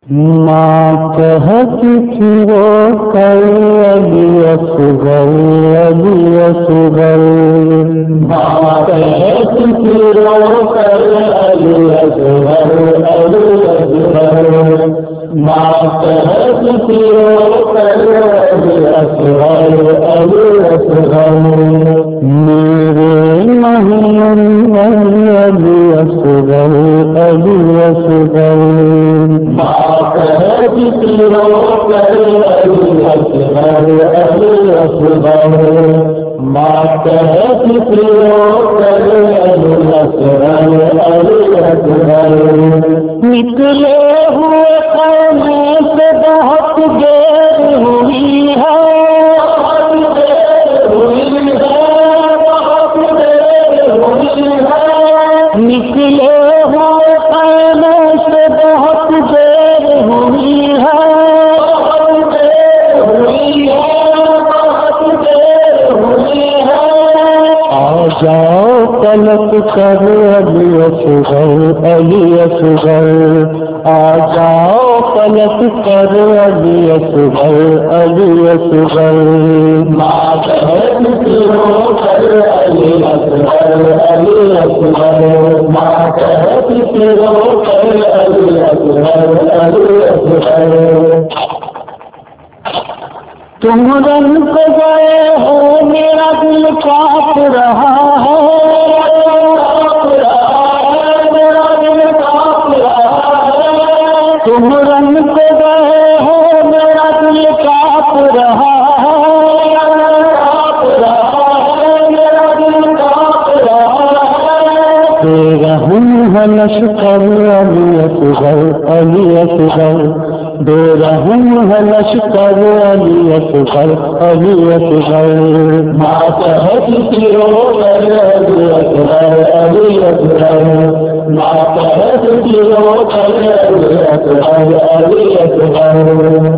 माँ कहती थी वो कल अली असगर अली असगर। माँ कहती थी वो कल अली असगर अली असगर। माँ कहती थी वो कल अली असगर अली असगर। मेरे मोहम्मद अली असगर अली असगर। माँ कहती थी वो कल अली असगर अली असगर। माँ कहती थी वो कल अली असगर अली असगर। निकले हुए खाने से बहुत देर हुई है, बहुत देर हुई है, बहुत देर हुई है। निकले हुए खाने से बहुत देर हुई है, बहुत देर हुई है, बहुत देर हुई है। आ जाओ पलक कर अली असगर अली असगर। आ जाओ पलक कर अली असगर अली असगर। माँ कहती थी वो कल अली असगर अली असगर। माँ कहती थी वो कल अली असगर अली असगर। तुम रंग पे गए हो मेरा दिल कांप रहा है, कांप रहा है, मेरा दिल कांप रहा है। तुम रंग पे गए हो मेरा दिल कांप रहा है, कांप रहा है, मेरा दिल कांप रहा है। बेरहम है लश्कर अली असगर अली असगर। बेरहम है लश्कर अली असगर अली असगर। माँ कहती थी वो कल अली असगर अली असगर। माँ कहती थी वो कल अली असगर अली असगर।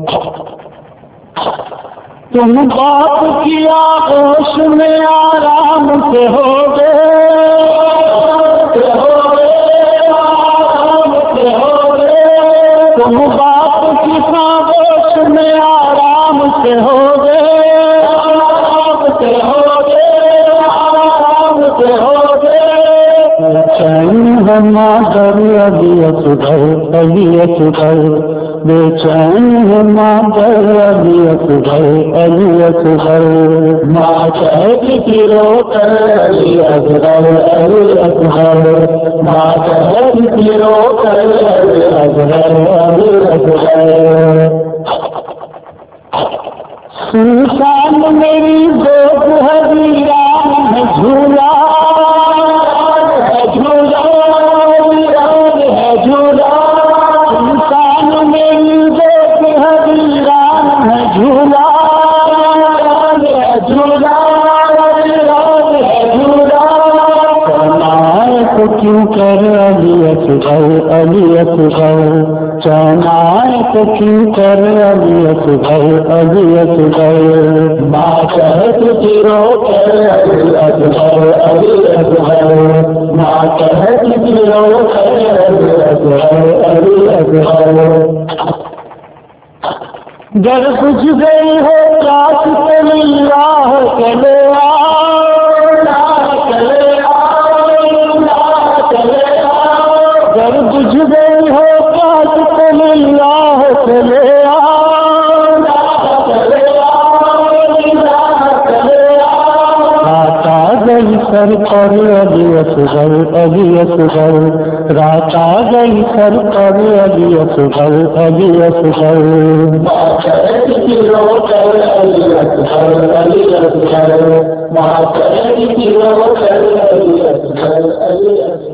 तुम बात किया होश में आराम से हो गए, आराम से हो गए। तुम बात की खामोश में आराम से हो गए, आराम से हो गए, आराम से हो गए। बेचैन है मादर अली असगर अली असगर। बेचैन है मादर अली असगर अली असगर। माँ कहती थी रो कर अली असगर अली असगर। माँ कहती थी रो कर अली असगर अली असगर। सुल्तान मेरी गोद है वीरान है झूला, है झूला, वीरान है झूला। सुल्तान मेरी गोद है वीरान है झूला, है झूला, वीरान है झूला। चनाए को क्यों कर अली असगर अली असगर। चनाए को क्यों कर अली असगर अली असगर। माँ कहती थी रो कर अली असगर अली असगर। माँ कहती थी रो कर अली असगर अली असगर। जब बुझ गई हो रात से राह चले आओ, राह चले आओ, राह चले आओ। जब बुझ गई हो रात से राह चले आओ, राह चले आओ, राह चले आओ। रात आ गई सर पर अली असगर अली असगर। रात आ गई सर पर अली असगर अली असगर। माँ कहती थी रो कर अली असगर अली असगर। माँ कहती थी रो कर अली असगर अली असगर।